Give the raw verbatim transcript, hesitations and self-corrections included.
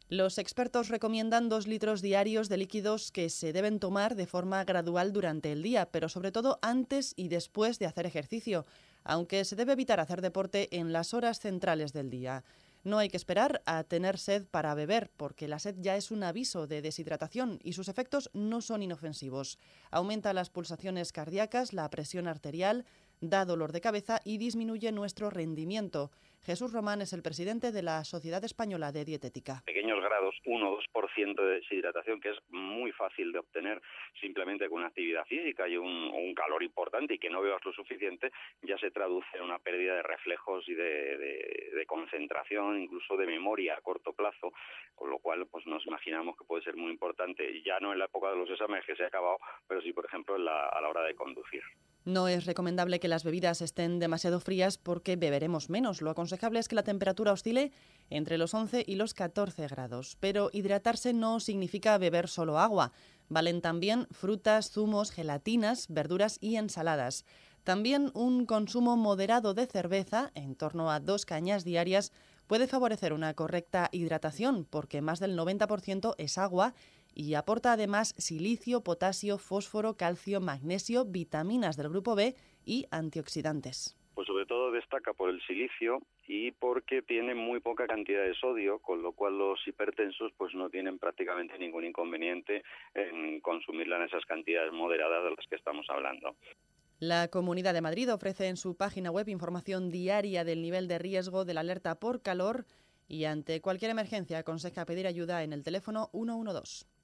Los expertos recomiendan dos litros diarios de líquidos que se deben tomar de forma gradual durante el día, pero sobre todo antes y después de hacer ejercicio, aunque se debe evitar hacer deporte en las horas centrales del día. No hay que esperar a tener sed para beber, porque la sed ya es un aviso de deshidratación y sus efectos no son inofensivos. Aumenta las pulsaciones cardíacas, la presión arterial, da dolor de cabeza y disminuye nuestro rendimiento. Jesús Román es el presidente de la Sociedad Española de Dietética. Pequeños grados, uno o dos por ciento de deshidratación, que es muy fácil de obtener simplemente con una actividad física y un, un calor importante y que no bebas lo suficiente, ya se traduce en una pérdida de reflejos y de, de, de concentración, incluso de memoria a corto plazo, con lo cual pues nos imaginamos que puede ser muy importante, ya no en la época de los exámenes que se ha acabado, pero sí, por ejemplo, en la, a la hora de conducir. No es recomendable que las bebidas estén demasiado frías porque beberemos menos. Lo aconsejable es que la temperatura oscile entre los once y los catorce grados. Pero hidratarse no significa beber solo agua. Valen también frutas, zumos, gelatinas, verduras y ensaladas. También un consumo moderado de cerveza, en torno a dos cañas diarias, puede favorecer una correcta hidratación porque más del noventa por ciento es agua y aporta además silicio, potasio, fósforo, calcio, magnesio, vitaminas del grupo B y antioxidantes. Pues sobre todo destaca por el silicio y porque tiene muy poca cantidad de sodio, con lo cual los hipertensos pues no tienen prácticamente ningún inconveniente en consumirla en esas cantidades moderadas de las que estamos hablando. La Comunidad de Madrid ofrece en su página web información diaria del nivel de riesgo de la alerta por calor y ante cualquier emergencia aconseja pedir ayuda en el teléfono ciento doce.